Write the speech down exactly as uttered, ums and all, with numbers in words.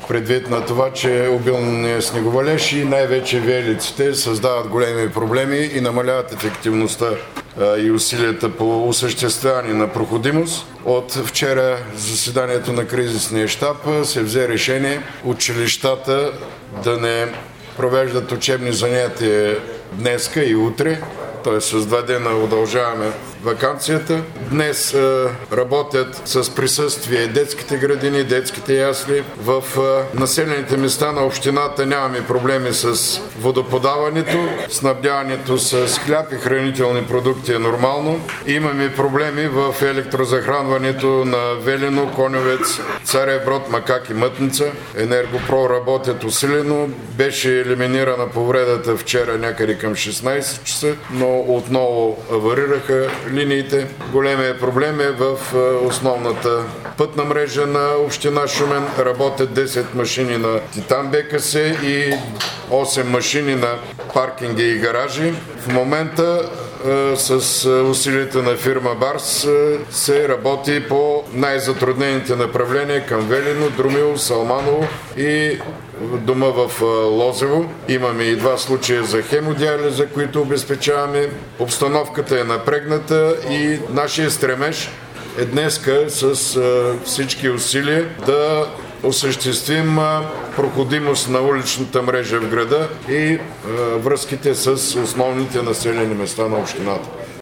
предвид на това, че обилният снеговалеж и най-вече виелиците създават големи проблеми и намаляват ефективността и усилията по осъществяване на проходимост. От вчера заседанието на кризисния щаб се взе решение училищата да не провеждат учебни занятия днеска и утре, т.е. с два дена удължаваме ваканцията. Днес е, работят с присъствие детските градини, детските ясли. В е, населените места на общината нямаме проблеми с водоподаването, снабдяването с хляб и хранителни продукти е нормално. Имаме проблеми в електрозахранването на Велино, Коньовец, Царев Брод, Макак и Мътница. Енергопро работят усилено. Беше елиминирана повредата вчера някъде към шестнайсет часа, но отново аварираха линиите. Големият проблем е в основната пътна мрежа на община Шумен. Работят десет машини на Титан БКС и осем машини на паркинги и гаражи. В момента с усилията на фирма Барс се работи по най-затруднените направления към Велино, Друмил, Салманово и дома в Лозево. Имаме и два случая за хемодиализа, които обезпечаваме. Обстановката е напрегната и нашия стремеж е днеска с всички усилия да осъществим проходимост на уличната мрежа в града и връзките с основните населени места на общината.